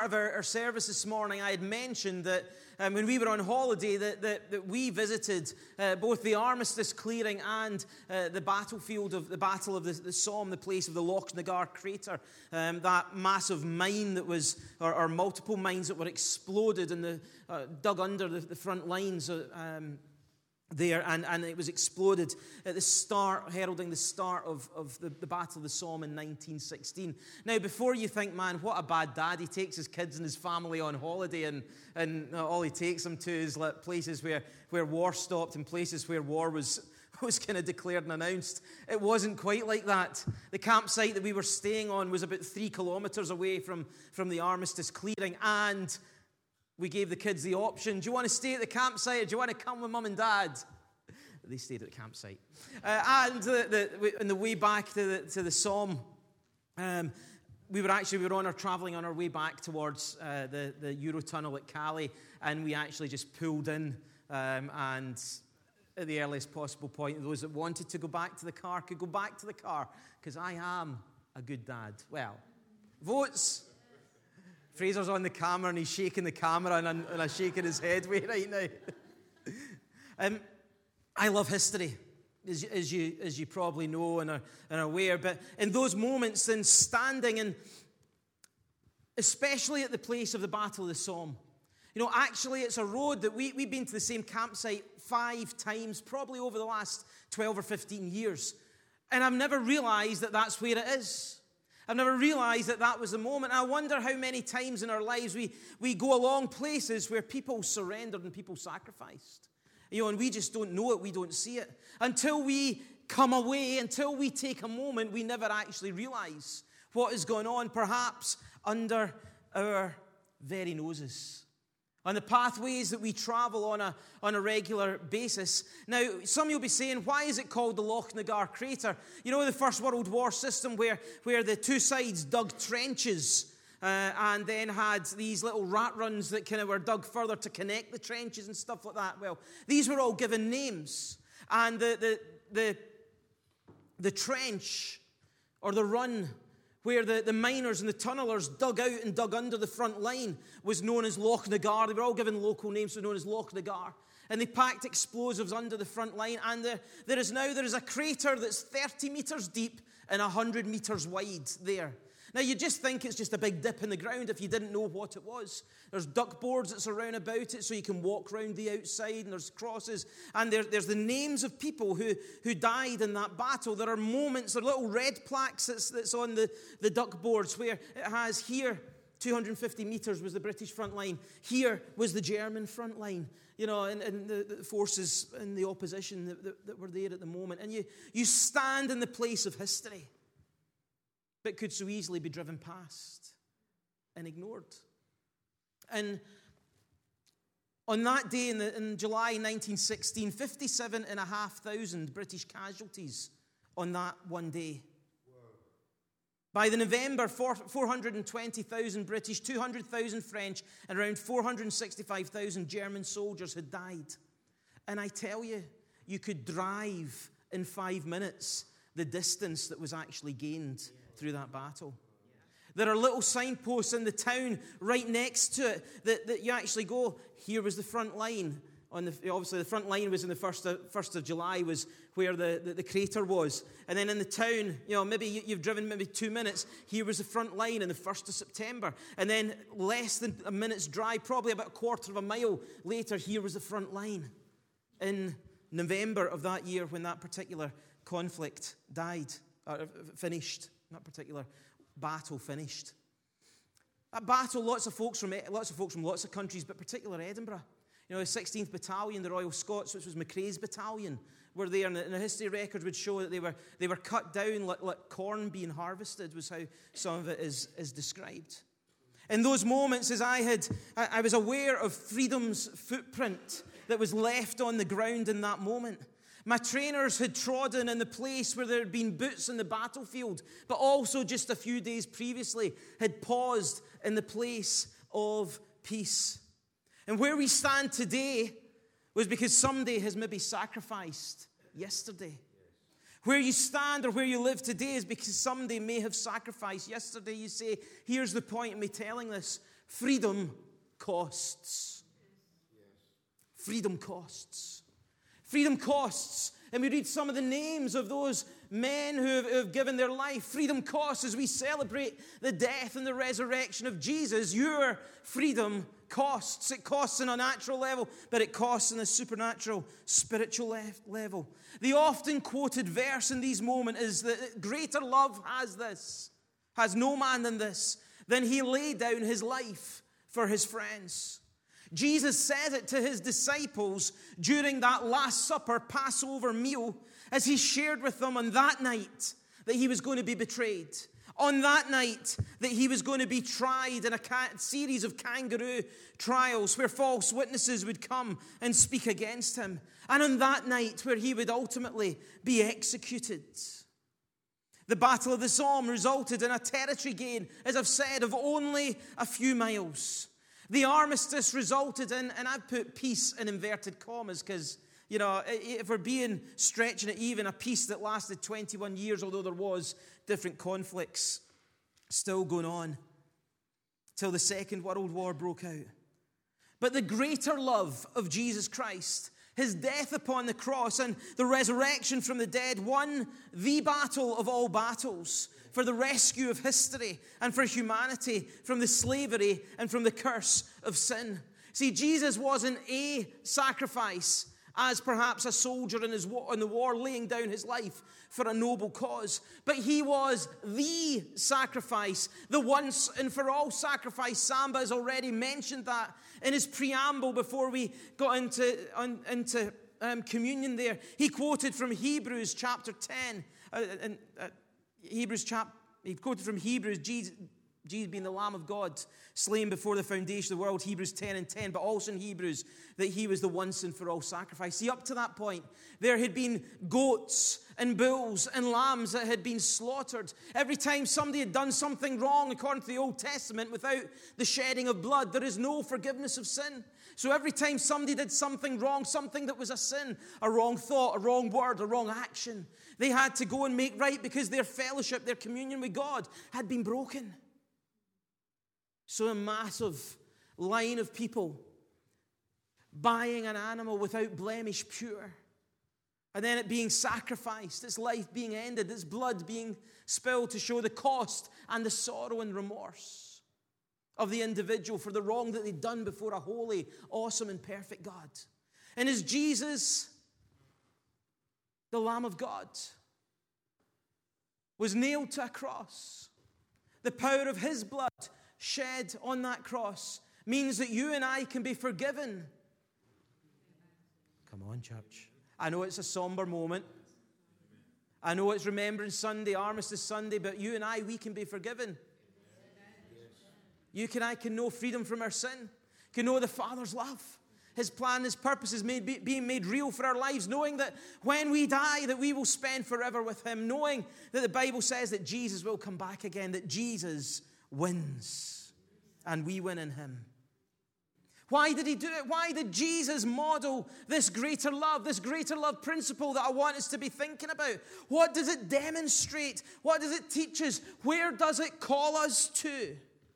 of our service this morning, I had mentioned that when we were on holiday that we visited both the Armistice clearing and the battlefield of the Battle of the Somme, the place of the Lochnagar crater, that massive mine that was, or multiple mines that were exploded and dug under the front lines there, and it was exploded at the start, heralding the start of the Battle of the Somme in 1916. Now, before you think, man, what a bad dad, he takes his kids and his family on holiday, and all he takes them to is like places where war stopped and places where war was kind of declared and announced. It wasn't quite like that. The campsite that we were staying on was about 3 kilometers away from the Armistice clearing, and we gave the kids the option, do you want to stay at the campsite or do you want to come with mum and dad? They stayed at the campsite. And on the way back to the Somme, we were traveling on our way back towards the Eurotunnel at Calais, and we actually just pulled in, and at the earliest possible point, those that wanted to go back to the car could go back to the car, because I am a good dad. Well, votes. Fraser's on the camera and he's shaking the camera and I'm shaking his head right now. I love history, as you probably know and are aware. But in those moments, then standing and especially at the place of the Battle of the Somme, actually it's a road that we've been to the same campsite 5 times, probably over the last 12 or 15 years. And I've never realized that that's where it is. I've never realized that was the moment. I wonder how many times in our lives we go along places where people surrendered and people sacrificed. And we just don't know it, we don't see it. Until we come away, until we take a moment, we never actually realize what is going on, perhaps under our very noses. On the pathways that we travel on a regular basis. Now, some of you will be saying, why is it called the Lochnagar crater? The First World War system where the two sides dug trenches and then had these little rat runs that kind of were dug further to connect the trenches and stuff like that. Well, these were all given names. And the trench or the run where the miners and the tunnelers dug out and dug under the front line was known as Lochnagar. They were all given local names, so known as Lochnagar. And they packed explosives under the front line. And there is a crater that's 30 meters deep and 100 meters wide there. Now, you just think it's just a big dip in the ground if you didn't know what it was. There's duck boards that surround about it so you can walk around the outside, and there's crosses. And there's the names of people who died in that battle. There are moments, there are little red plaques that's on the duck boards where it has here, 250 meters was the British front line. Here was the German front line, and the forces in the opposition that were there at the moment. And you stand in the place of history, but could so easily be driven past and ignored. And on that day in July 1916, 57,500 British casualties on that one day. By the November, 420,000 British, 200,000 French, and around 465,000 German soldiers had died. And I tell you, you could drive in 5 minutes the distance that was actually gained through that battle. There are little signposts in the town right next to it that you actually go, here was the front line. Obviously, the front line was in the 1st of July was where the crater was. And then in the town, maybe you've driven maybe 2 minutes. Here was the front line in the 1st of September. And then less than a minute's drive, probably about a quarter of a mile later, here was the front line in November of that year when that particular conflict finished. That particular battle finished. That battle, lots of folks from lots of countries, but particularly Edinburgh. The 16th Battalion, the Royal Scots, which was Macrae's battalion, were there, and the history record would show that they were cut down like corn being harvested, was how some of it is described. In those moments, as I was aware of freedom's footprint that was left on the ground in that moment. My trainers had trodden in the place where there had been boots in the battlefield, but also just a few days previously had paused in the place of peace. And where we stand today was because somebody has maybe sacrificed yesterday. Where you stand or where you live today is because somebody may have sacrificed yesterday. You say, here's the point of me telling this. freedom costs. Freedom costs. Freedom costs. And we read some of the names of those men who have given their life. Freedom costs as we celebrate the death and the resurrection of Jesus. Your freedom costs. It costs on a natural level, but it costs on a supernatural, spiritual level. The often quoted verse in these moments is that greater love has no man than this, than he laid down his life for his friends. Jesus said it to his disciples during that Last Supper, Passover meal, as he shared with them on that night that he was going to be betrayed. On that night that he was going to be tried in a series of kangaroo trials where false witnesses would come and speak against him. And on that night where he would ultimately be executed. The Battle of the Somme resulted in a territory gain, as I've said, of only a few miles. The armistice resulted in, and I've put peace in inverted commas because, if we're stretching it even, a peace that lasted 21 years, although there was different conflicts still going on till the Second World War broke out. But the greater love of Jesus Christ, his death upon the cross and the resurrection from the dead, won the battle of all battles for the rescue of history and for humanity from the slavery and from the curse of sin. See, Jesus wasn't a sacrifice as perhaps a soldier in the war laying down his life for a noble cause, but he was the sacrifice, the once and for all sacrifice. Samba has already mentioned that in his preamble before we got into communion there. He quoted from Hebrews chapter 10, he quoted from Hebrews, Jesus being the Lamb of God, slain before the foundation of the world, Hebrews 10:10, but also in Hebrews that he was the once and for all sacrifice. See, up to that point, there had been goats and bulls and lambs that had been slaughtered. Every time somebody had done something wrong, according to the Old Testament, without the shedding of blood, there is no forgiveness of sin. So every time somebody did something wrong, something that was a sin, a wrong thought, a wrong word, a wrong action, they had to go and make right because their fellowship, their communion with God had been broken. So a massive line of people buying an animal without blemish, pure, and then it being sacrificed, its life being ended, its blood being spilled to show the cost and the sorrow and remorse of the individual for the wrong that they'd done before a holy, awesome, and perfect God. And as Jesus, the Lamb of God, was nailed to a cross, the power of his blood shed on that cross means that you and I can be forgiven. Come on, church. I know it's a somber moment. I know it's Remembrance Sunday, Armistice Sunday, but you and I, we can be forgiven. You and I can know freedom from our sin, can know the Father's love. His plan, his purpose is being made real for our lives, knowing that when we die, that we will spend forever with him, knowing that the Bible says that Jesus will come back again, that Jesus wins, and we win in him. Why did he do it? Why did Jesus model this greater love principle that I want us to be thinking about? What does it demonstrate? What does it teach us? Where does it call us to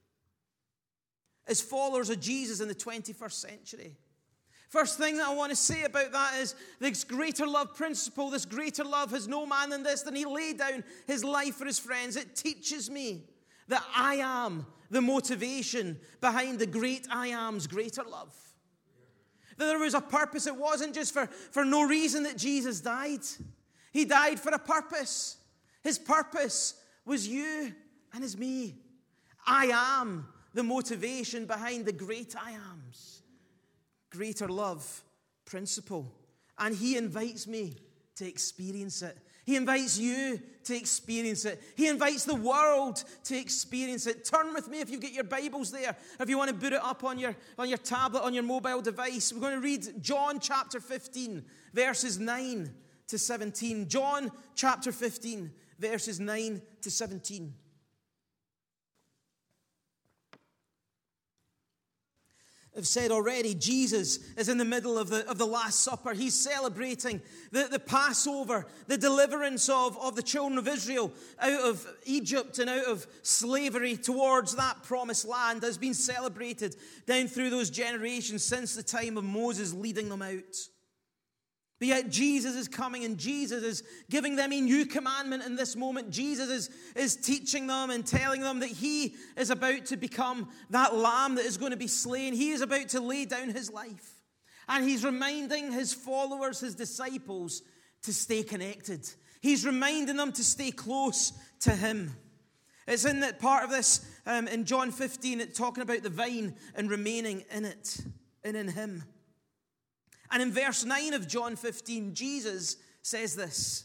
as followers of Jesus in the 21st century? First thing that I want to say about that is this greater love principle, this greater love has no man than this, than he laid down his life for his friends. It teaches me that I am the motivation behind the great I am's greater love. That there was a purpose. It wasn't just for no reason that Jesus died. He died for a purpose. His purpose was you and is me. I am the motivation behind the great I am's greater love principle. And he invites me to experience it. He invites you to experience it. He invites the world to experience it. Turn with me if you've got your Bibles there. If you want to boot it up on your tablet, on your mobile device. We're going to read John chapter 15, verses 9 to 17. John chapter 15, verses 9 to 17. I've said already, Jesus is in the middle of the Last Supper. He's celebrating the Passover, the deliverance of the children of Israel out of Egypt and out of slavery towards that promised land has been celebrated down through those generations since the time of Moses leading them out. But yet Jesus is coming and Jesus is giving them a new commandment in this moment. Jesus is teaching them and telling them that he is about to become that lamb that is going to be slain. He is about to lay down his life. And he's reminding his followers, his disciples, to stay connected. He's reminding them to stay close to him. It's in that part of this, in John 15, it's talking about the vine and remaining in it and in him. And in verse 9 of John 15, Jesus says this.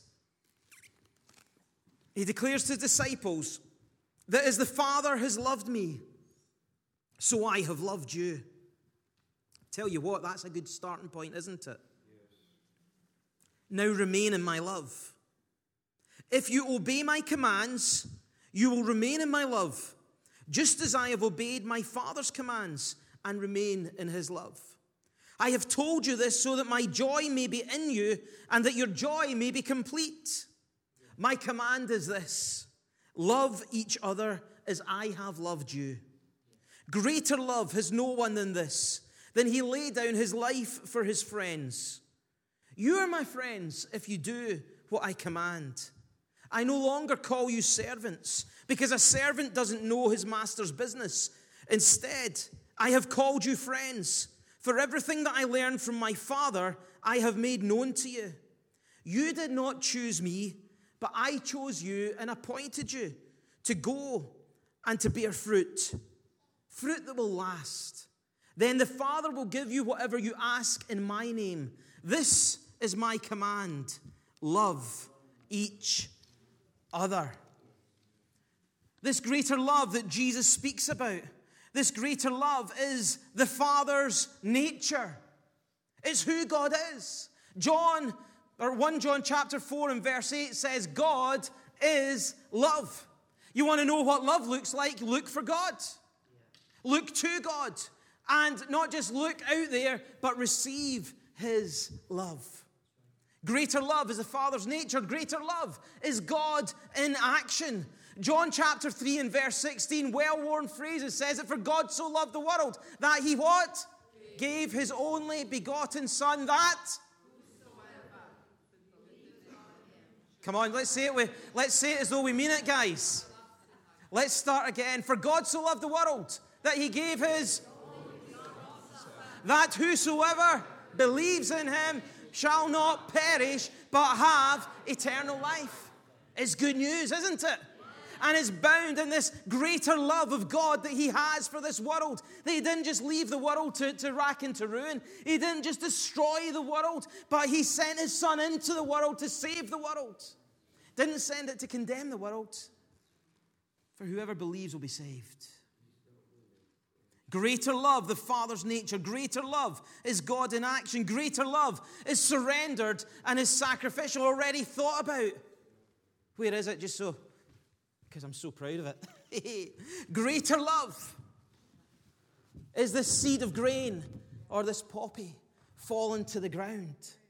He declares to his disciples that as the Father has loved me, so I have loved you. Tell you what, that's a good starting point, isn't it? Yes. Now remain in my love. If you obey my commands, you will remain in my love, just as I have obeyed my Father's commands and remain in his love. I have told you this so that my joy may be in you and that your joy may be complete. My command is this: love each other as I have loved you. Greater love has no one than this, than he laid down his life for his friends. You are my friends if you do what I command. I no longer call you servants, because a servant doesn't know his master's business. Instead, I have called you friends. For everything that I learned from my Father, I have made known to you. You did not choose me, but I chose you and appointed you to go and to bear fruit, fruit that will last. Then the Father will give you whatever you ask in my name. This is my command: love each other. This greater love that Jesus speaks about, this greater love is the Father's nature. It's who God is. 1 John chapter 4 and verse 8 says, God is love. You want to know what love looks like? Look for God. Look to God. And not just look out there, but receive his love. Greater love is the Father's nature. Greater love is God in action. John chapter 3 and verse 16, well-worn phrases, says it, for God so loved the world that he what? Gave his only begotten Son, that? Come on, let's say it as though we mean it, guys. Let's start again. For God so loved the world that he gave his, that whosoever believes in him shall not perish, but have eternal life. It's good news, isn't it? And is bound in this greater love of God that he has for this world. That he didn't just leave the world to rack and to ruin. He didn't just destroy the world, but he sent his Son into the world to save the world. Didn't send it to condemn the world. For whoever believes will be saved. Greater love, the Father's nature. Greater love is God in action. Greater love is surrendered and is sacrificial. Already thought about. Where is it? Just so... because I'm so proud of it. Greater love is this seed of grain or this poppy fallen to the ground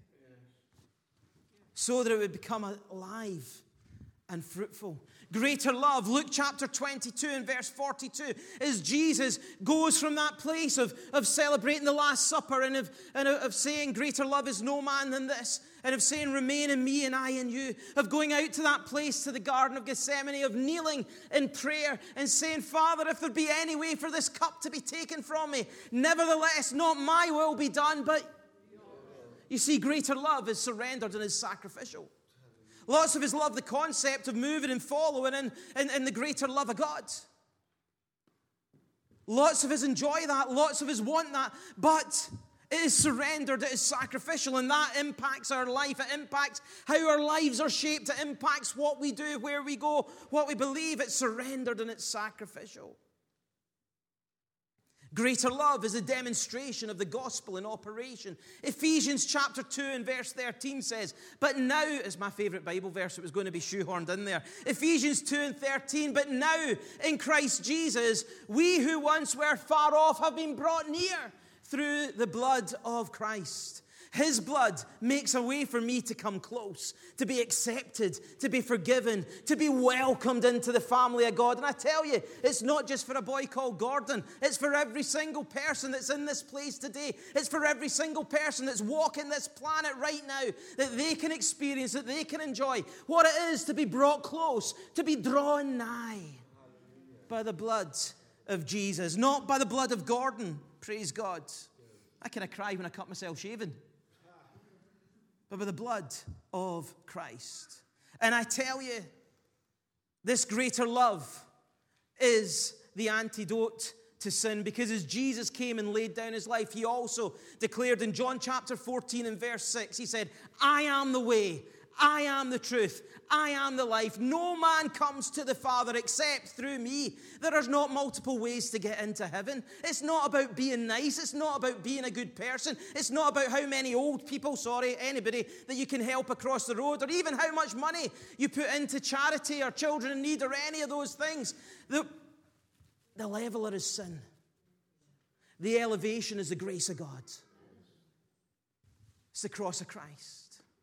so that it would become alive and fruitful. Greater love, Luke chapter 22 and verse 42, as Jesus goes from that place of celebrating the Last Supper and of saying greater love is no man than this, and of saying remain in me and I in you, of going out to that place, to the Garden of Gethsemane, of kneeling in prayer and saying, Father, if there be any way for this cup to be taken from me, nevertheless, not my will be done, but you see, greater love is surrendered and is sacrificial. Lots of us love the concept of moving and following in the greater love of God. Lots of us enjoy that. Lots of us want that. But it is surrendered. It is sacrificial. And that impacts our life. It impacts how our lives are shaped. It impacts what we do, where we go, what we believe. It's surrendered and it's sacrificial. Greater love is a demonstration of the gospel in operation. Ephesians chapter 2 and verse 13 says, but now, is my favorite Bible verse, it was going to be shoehorned in there. Ephesians 2 and 13, but now in Christ Jesus, we who once were far off have been brought near through the blood of Christ. His blood makes a way for me to come close, to be accepted, to be forgiven, to be welcomed into the family of God. And I tell you, it's not just for a boy called Gordon. It's for every single person that's in this place today. It's for every single person that's walking this planet right now, that they can experience, that they can enjoy what it is to be brought close, to be drawn nigh by the blood of Jesus, not by the blood of Gordon. Praise God. I kind of cry when I cut myself shaving. But by the blood of Christ. And I tell you, this greater love is the antidote to sin, because as Jesus came and laid down his life, he also declared in John chapter 14 and verse 6, he said, I am the way, I am the truth, I am the life. No man comes to the Father except through me. There are not multiple ways to get into heaven. It's not about being nice. It's not about being a good person. It's not about how many old people, anybody that you can help across the road, or even how much money you put into charity or children in need or any of those things. The leveler is sin. The elevation is the grace of God. It's the cross of Christ.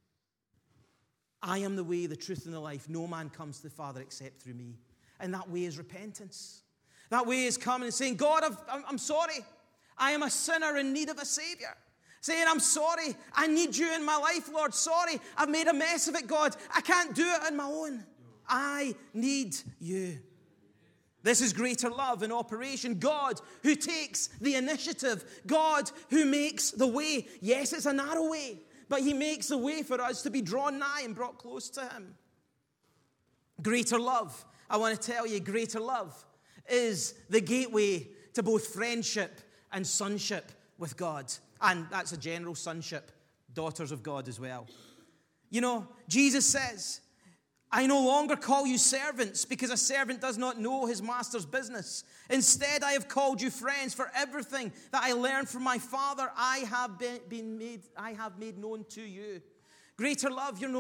I am the way, the truth, and the life. No man comes to the Father except through me. And that way is repentance. That way is coming and saying, God, I'm sorry. I am a sinner in need of a Savior. Saying, I'm sorry. I need you in my life, Lord. Sorry, I've made a mess of it, God. I can't do it on my own. I need you. This is greater love in operation. God who takes the initiative. God who makes the way. Yes, it's a narrow way, but he makes a way for us to be drawn nigh and brought close to him. Greater love. I want to tell you, greater love is the gateway to both friendship and sonship with God. And that's a general sonship, daughters of God as well. You know, Jesus says, I no longer call you servants, because a servant does not know his master's business. Instead, I have called you friends, for everything that I learned from my Father, I have made known to you. Greater love, it's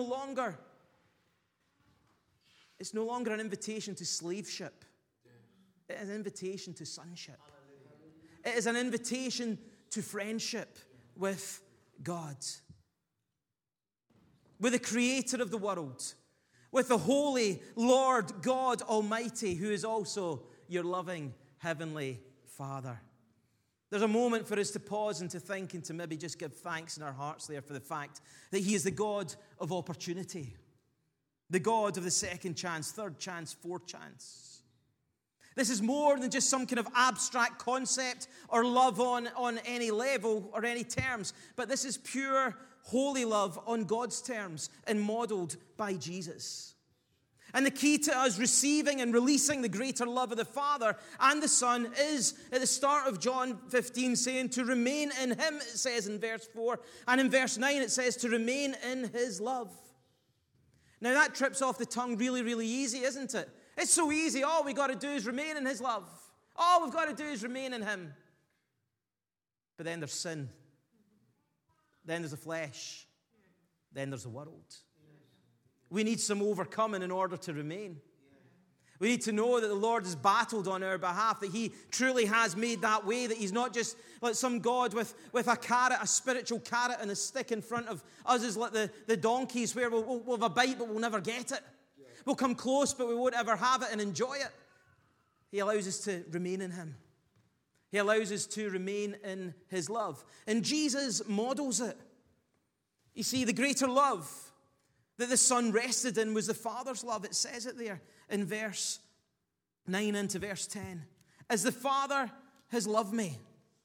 no longer an invitation to slaveship. It is an invitation to sonship. It is an invitation to friendship with God, with the creator of the world, with the holy Lord God Almighty, who is also your loving heavenly Father. There's a moment for us to pause and to think and to maybe just give thanks in our hearts there for the fact that he is the God of opportunity, the God of the second chance, third chance, fourth chance. This is more than just some kind of abstract concept or love on any level or any terms, but this is pure holy love on God's terms and modeled by Jesus. And the key to us receiving and releasing the greater love of the Father and the Son is at the start of John 15 saying to remain in him, it says in verse 4. And in verse 9 it says to remain in his love. Now that trips off the tongue really, really easy, isn't it? It's so easy. All we got to do is remain in his love. All we've got to do is remain in him. But then there's sin. Then there's the flesh. Then there's the world. We need some overcoming in order to remain. We need to know that the Lord has battled on our behalf, that he truly has made that way, that he's not just like some God with a carrot, a spiritual carrot and a stick in front of us as like the donkeys where we'll have a bite but we'll never get it. We'll come close but we won't ever have it and enjoy it. He allows us to remain in him. He allows us to remain in his love. And Jesus models it. You see, the greater love that the Son rested in was the Father's love. It says it there in verse 9 into verse 10. As the Father has loved me,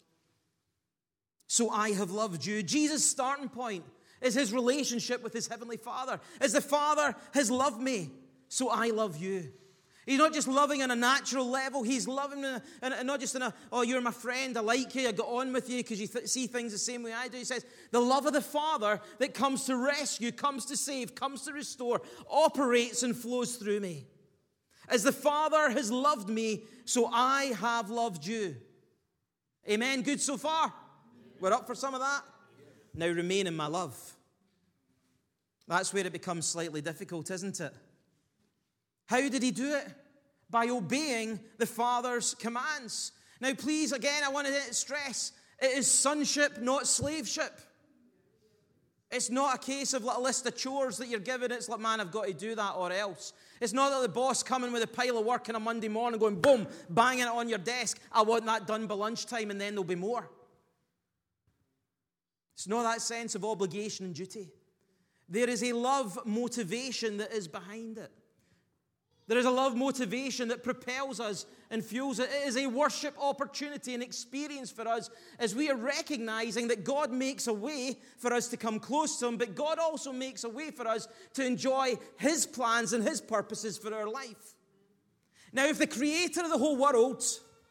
so I have loved you. Jesus' starting point is his relationship with his heavenly Father. As the Father has loved me, so I love you. He's not just loving on a natural level. He's loving not just in a, oh, you're my friend, I like you, I got on with you because you see things the same way I do. He says, the love of the Father that comes to rescue, comes to save, comes to restore, operates and flows through me. As the Father has loved me, so I have loved you. Amen. Good so far? We're up for some of that? Now remain in my love. That's where it becomes slightly difficult, isn't it? How did he do it? By obeying the Father's commands. Now, please, again, I want to stress, It is sonship, not slaveship. It's not a case of like a list of chores that you're given. It's like, man, I've got to do that or else. It's not that the boss coming with a pile of work on a Monday morning going, boom, banging it on your desk. I want that done by lunchtime and then there'll be more. It's not that sense of obligation and duty. There is a love motivation that is behind it. There is a love motivation that propels us and fuels it. It is a worship opportunity and experience for us as we are recognizing that God makes a way for us to come close to Him, but God also makes a way for us to enjoy His plans and His purposes for our life. Now, if the Creator of the whole world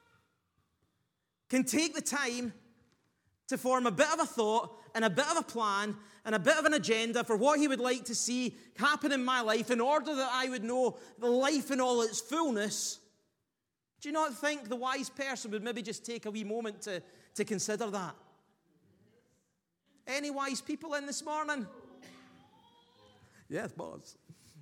can take the time to form a bit of a thought and a bit of a plan and a bit of an agenda for what He would like to see happen in my life in order that I would know the life in all its fullness, do you not think the wise person would maybe just take a wee moment to consider that? Any wise people in this morning? Yes, boss.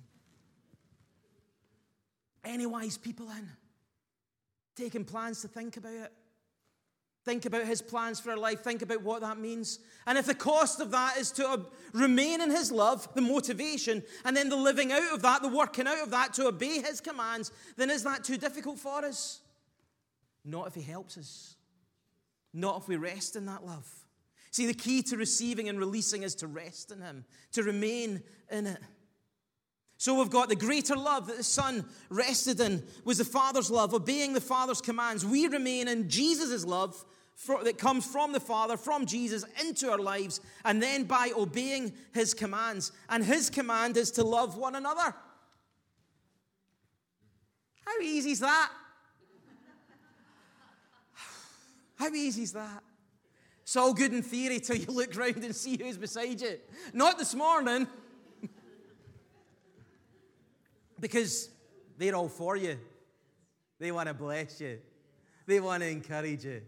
Any wise people in? Taking plans to think about it? Think about His plans for our life. Think about what that means. And if the cost of that is to remain in His love, the motivation, and then the living out of that, the working out of that to obey His commands, then is that too difficult for us? Not if He helps us. Not if we rest in that love. See, the key to receiving and releasing is to rest in Him, to remain in it. So we've got the greater love that the Son rested in was the Father's love, obeying the Father's commands. We remain in Jesus' love that comes from the Father, from Jesus, into our lives, and then by obeying His commands. And His command is to love one another. How easy is that? How easy is that? It's all good in theory till you look round and see who's beside you. Not this morning. Because they're all for you. They want to bless you. They want to encourage you.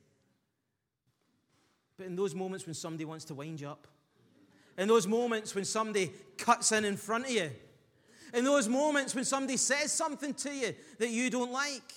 But in those moments when somebody wants to wind you up, in those moments when somebody cuts in front of you, in those moments when somebody says something to you that you don't like,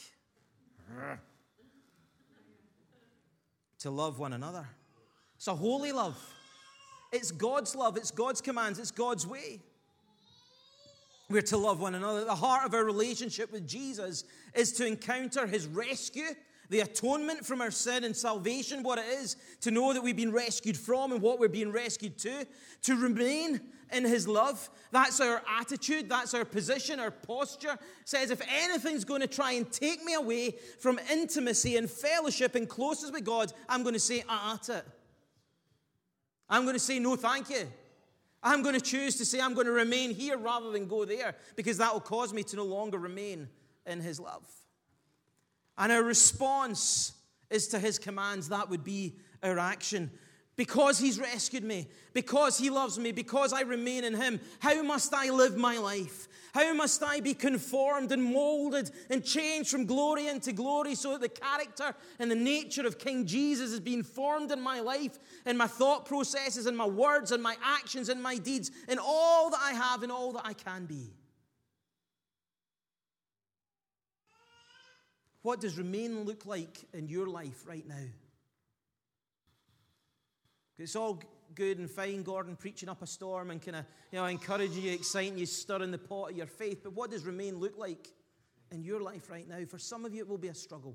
to love one another. It's a holy love. It's God's love. It's God's commands. It's God's way. We're to love one another. The heart of our relationship with Jesus is to encounter His rescue, the atonement from our sin and salvation, what it is, to know that we've been rescued from and what we're being rescued to remain in His love. That's our attitude, that's our position, our posture. It says if anything's going to try and take me away from intimacy and fellowship and closeness with God, I'm going to say, to it. I'm going to say, no, thank you. I'm going to choose to say I'm going to remain here rather than go there, because that will cause me to no longer remain in His love. And our response is to His commands. That would be our action. Because He's rescued me, because He loves me, because I remain in Him, how must I live my life? How must I be conformed and molded and changed from glory into glory so that the character and the nature of King Jesus is being formed in my life, in my thought processes, in my words, in my actions, in my deeds, in all that I have and all that I can be? What does remain look like in your life right now? It's all good and fine, Gordon, preaching up a storm and kind of, encouraging you, exciting you, stirring the pot of your faith. But what does remain look like in your life right now? For some of you, it will be a struggle.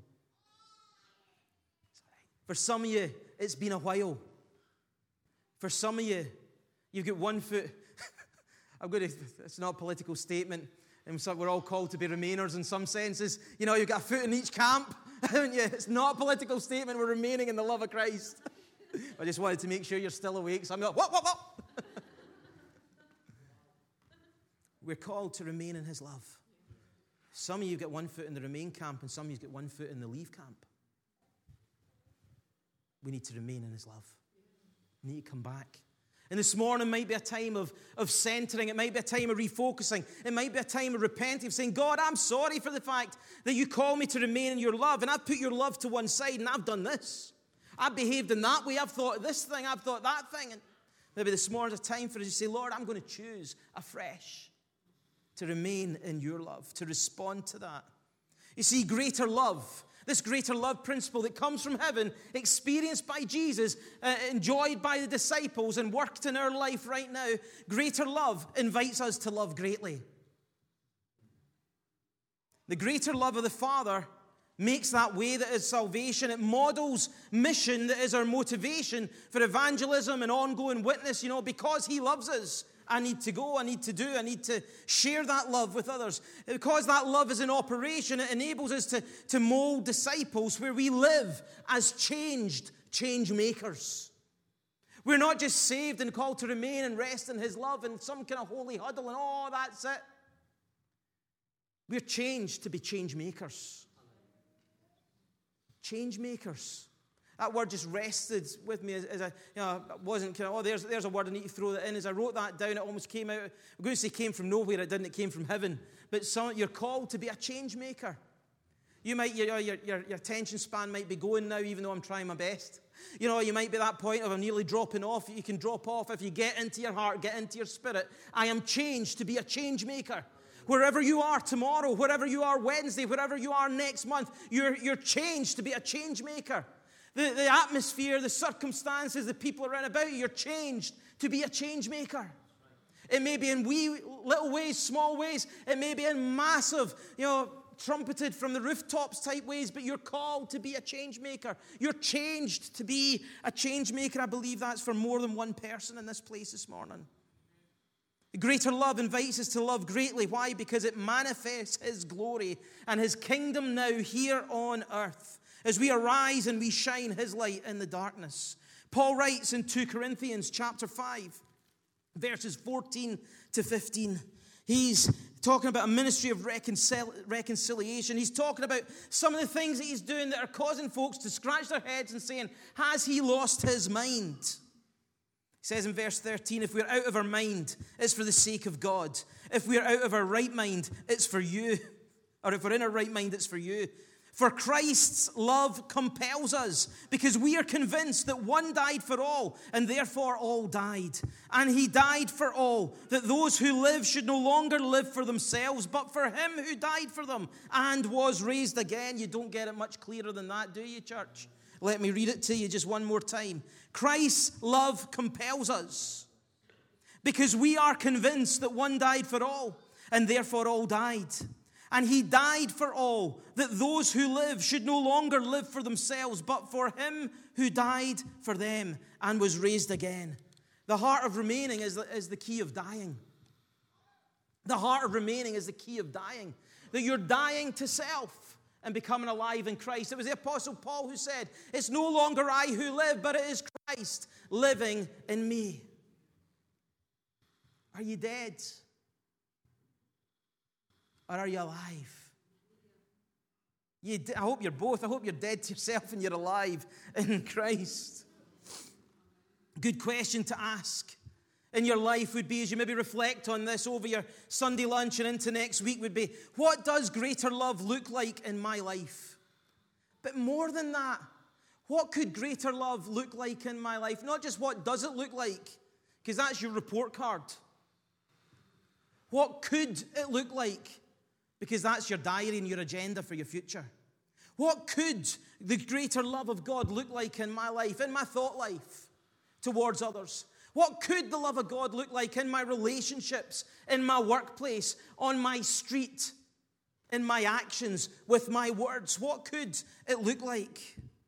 For some of you, it's been a while. For some of you, you've got one foot. It's not a political statement. And so we're all called to be Remainers in some senses. You've got a foot in each camp, haven't you? It's not a political statement. We're remaining in the love of Christ. I just wanted to make sure you're still awake. So I'm like, what? We're called to remain in His love. Some of you get one foot in the Remain camp, and some of you get one foot in the Leave camp. We need to remain in His love. We need to come back. And this morning might be a time of centering. It might be a time of refocusing. It might be a time of repenting, of saying, God, I'm sorry for the fact that you call me to remain in your love, and I've put your love to one side, and I've done this. I've behaved in that way. I've thought this thing. I've thought that thing. And maybe this morning's a time for us to say, Lord, I'm going to choose afresh to remain in your love, to respond to that. You see, greater love. This greater love principle that comes from heaven, experienced by Jesus, enjoyed by the disciples, and worked in our life right now. Greater love invites us to love greatly. The greater love of the Father makes that way that is salvation. It models mission that is our motivation for evangelism and ongoing witness. Because He loves us, I need to go, I need to share that love with others. Because that love is in operation, it enables us to mold disciples where we live as change makers. We're not just saved and called to remain and rest in His love and some kind of holy huddle and that's it. We're changed to be change makers. Change makers. That word just rested with me as I wasn't kind of, there's a word I need to throw that in. As I wrote that down, it almost came out. I'm going to say came from nowhere. It didn't. It came from heaven. But you're called to be a change maker. You might, your attention span might be going now, even though I'm trying my best. You might be at that point of I'm nearly dropping off. You can drop off if you get into your heart, get into your spirit. I am changed to be a change maker. Wherever you are tomorrow, wherever you are Wednesday, wherever you are next month, you're changed to be a change maker. The atmosphere, the circumstances, the people around about you, you're changed to be a change maker. It may be in wee little ways, small ways. It may be in massive, trumpeted from the rooftops type ways, but you're called to be a change maker. You're changed to be a change maker. I believe that's for more than one person in this place this morning. The greater love invites us to love greatly. Why? Because it manifests His glory and His kingdom now here on earth as we arise and we shine His light in the darkness. Paul writes in 2 Corinthians chapter 5, verses 14 to 15. He's talking about a ministry of reconciliation. He's talking about some of the things that he's doing that are causing folks to scratch their heads and saying, has he lost his mind? He says in verse 13, if we're out of our mind, it's for the sake of God. If we're out of our right mind, it's for you. Or if we're in our right mind, it's for you. For Christ's love compels us, because we are convinced that one died for all, and therefore all died. And He died for all, that those who live should no longer live for themselves, but for Him who died for them and was raised again. You don't get it much clearer than that, do you, church? Let me read it to you just one more time. Christ's love compels us, because we are convinced that one died for all, and therefore all died. And He died for all, that those who live should no longer live for themselves, but for Him who died for them and was raised again. The heart of remaining is the key of dying. The heart of remaining is the key of dying. That you're dying to self and becoming alive in Christ. It was the Apostle Paul who said, it's no longer I who live, but it is Christ living in me. Are you dead? Or are you alive? I hope you're both. I hope you're dead to yourself and you're alive in Christ. Good question to ask in your life would be, as you maybe reflect on this over your Sunday lunch and into next week, would be, what does greater love look like in my life? But more than that, what could greater love look like in my life? Not just what does it look like, because that's your report card. What could it look like? Because that's your diary and your agenda for your future. What could the greater love of God look like in my life, in my thought life towards others? What could the love of God look like in my relationships, in my workplace, on my street, in my actions, with my words? What could it look like?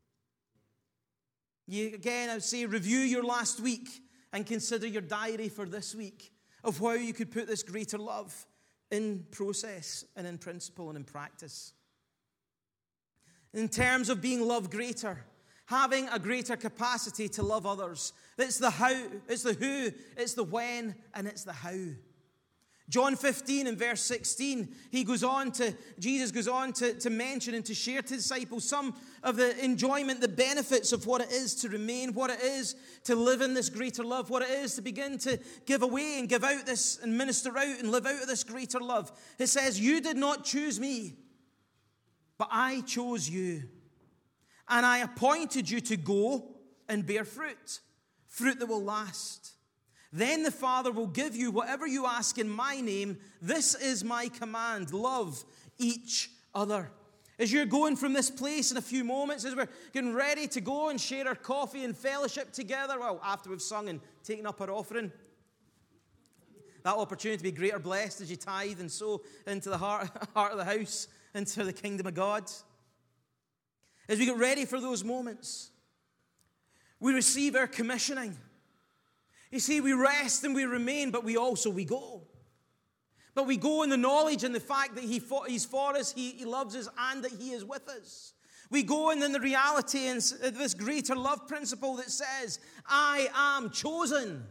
Again, I would say review your last week and consider your diary for this week of how you could put this greater love in process and in principle and in practice. In terms of being loved greater, having a greater capacity to love others. It's the how, it's the who, it's the when, and it's the how. John 15 and verse 16, Jesus goes on to mention and to share to disciples some of the enjoyment, the benefits of what it is to remain, what it is to live in this greater love, what it is to begin to give away and give out this and minister out and live out of this greater love. It says, you did not choose me, but I chose you. And I appointed you to go and bear fruit that will last. Then the Father will give you whatever you ask in my name. This is my command. Love each other. As you're going from this place in a few moments, as we're getting ready to go and share our coffee and fellowship together, well, after we've sung and taken up our offering, that opportunity to be greater blessed as you tithe and sow into the heart of the house, into the kingdom of God. As we get ready for those moments, we receive our commissioning. You see, we rest and we remain, but we go. But we go in the knowledge and the fact that He's for us, He loves us, and that He is with us. We go in the reality and this greater love principle that says, I am chosen.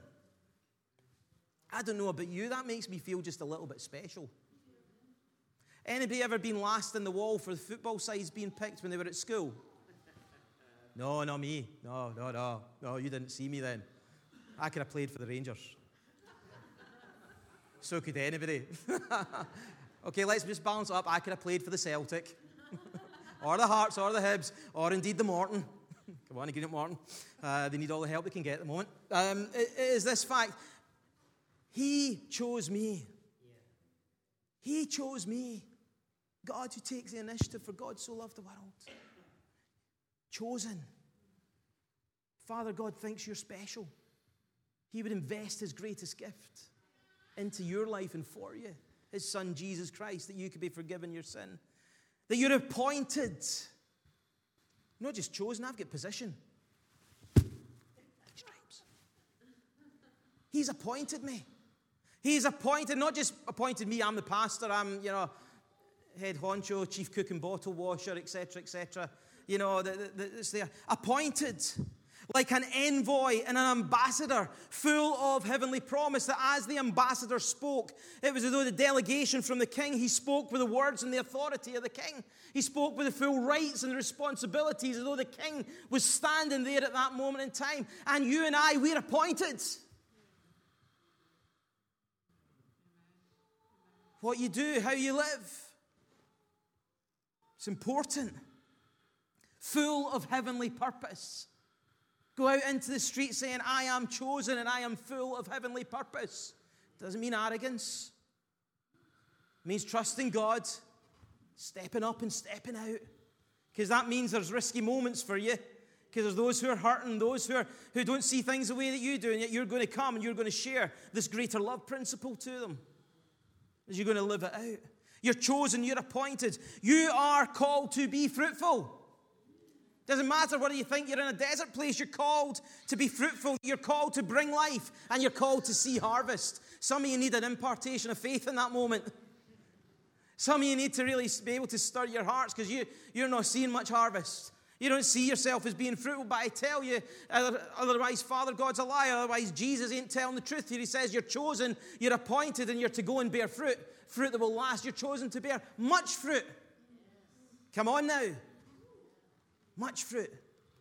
I don't know about you, that makes me feel just a little bit special. Anybody ever been last in the wall for the football sides being picked when they were at school? No, not me. No, you didn't see me then. I could have played for the Rangers. So could anybody. Okay, let's just balance it up. I could have played for the Celtic, or the Hearts, or the Hibs, or indeed the Morton. Come on, Greenock Morton. They need all the help they can get at the moment. It is this fact. He chose me. He chose me. God who takes the initiative, for God so loved the world. Chosen. Father God thinks you're special. He would invest His greatest gift into your life and for you, His Son, Jesus Christ, that you could be forgiven your sin. That you're appointed. Not just chosen, I've got position. Stripes. He's appointed me. He's appointed, not just appointed me, I'm the pastor, I'm, head honcho, chief cook and bottle washer, etc., etc. It's there. Appointed. Like an envoy and an ambassador full of heavenly promise, that as the ambassador spoke, it was as though the delegation from the king, he spoke with the words and the authority of the king. He spoke with the full rights and responsibilities, as though the king was standing there at that moment in time. And you and I, we're appointed. What you do, how you live, it's important. Full of heavenly purpose. Go out into the street saying, I am chosen and I am full of heavenly purpose. Doesn't mean arrogance. It means trusting God, stepping up and stepping out. Because that means there's risky moments for you. Because there's those who are hurting, those who don't see things the way that you do, and yet you're going to come and you're going to share this greater love principle to them as you're going to live it out. You're chosen, you're appointed. You are called to be fruitful. Doesn't matter whether you think you're in a desert place, you're called to be fruitful, you're called to bring life, and you're called to see harvest. Some of you need an impartation of faith in that moment. Some of you need to really be able to stir your hearts, because you're not seeing much harvest. You don't see yourself as being fruitful, but I tell you, otherwise Father God's a liar, otherwise Jesus ain't telling the truth here. He says you're chosen, you're appointed, and you're to go and bear fruit. Fruit that will last. You're chosen to bear much fruit. Come on now. Much fruit.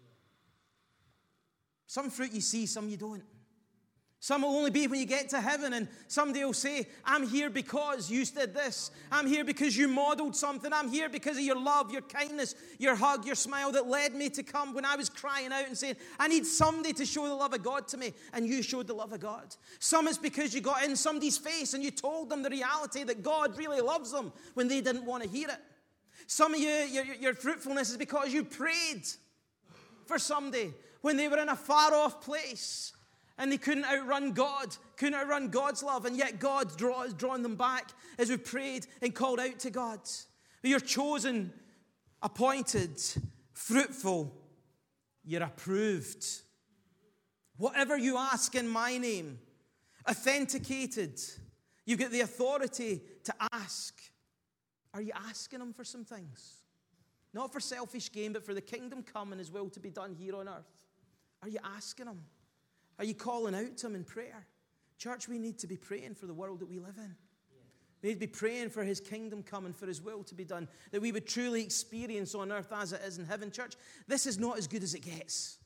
Some fruit you see, some you don't. Some will only be when you get to heaven, and somebody will say, I'm here because you did this. I'm here because you modeled something. I'm here because of your love, your kindness, your hug, your smile that led me to come when I was crying out and saying, I need somebody to show the love of God to me, and you showed the love of God. Some is because you got in somebody's face and you told them the reality that God really loves them when they didn't want to hear it. Some of you, your fruitfulness is because you prayed for somebody when they were in a far-off place and they couldn't outrun God, couldn't outrun God's love, and yet God has drawn them back as we prayed and called out to God. You're chosen, appointed, fruitful, you're approved. Whatever you ask in my name, authenticated, you get the authority to ask. Are you asking Him for some things? Not for selfish gain, but for the kingdom come and His will to be done here on earth. Are you asking Him? Are you calling out to Him in prayer? Church, we need to be praying for the world that we live in. We need to be praying for His kingdom come and for His will to be done, that we would truly experience on earth as it is in heaven. Church, this is not as good as it gets.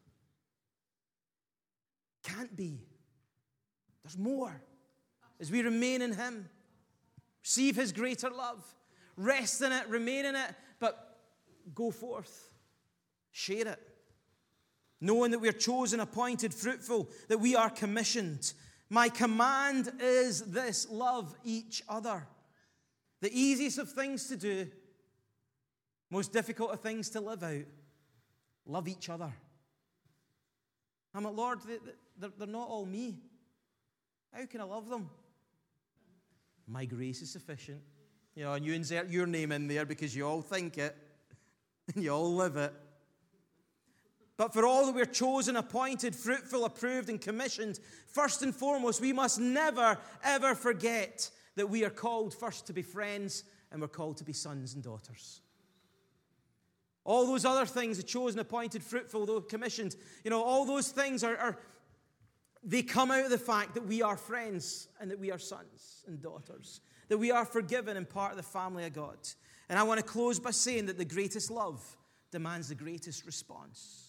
Can't be. There's more. As we remain in Him, receive His greater love, rest in it, remain in it, but go forth, share it. Knowing that we are chosen, appointed, fruitful, that we are commissioned. My command is this: love each other. The easiest of things to do, Most difficult of things to live out. Love each other. I'm like, Lord, they're not all me. How can I love them? My grace is sufficient. You know, and you insert your name in there because you all think it and you all live it. But for all that we're chosen, appointed, fruitful, approved, and commissioned, first and foremost, we must never, ever forget that we are called first to be friends and we're called to be sons and daughters. All those other things, the chosen, appointed, fruitful, though commissioned, you know, all those things they come out of the fact that we are friends and that we are sons and daughters, that we are forgiven and part of the family of God. And I want to close by saying that the greatest love demands the greatest response.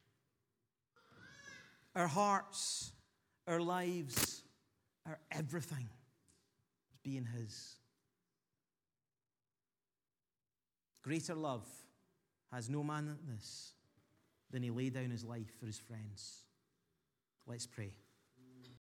Our hearts, our lives, our everything is being His. Greater love has no man than this, than He laid down His life for His friends. Let's pray.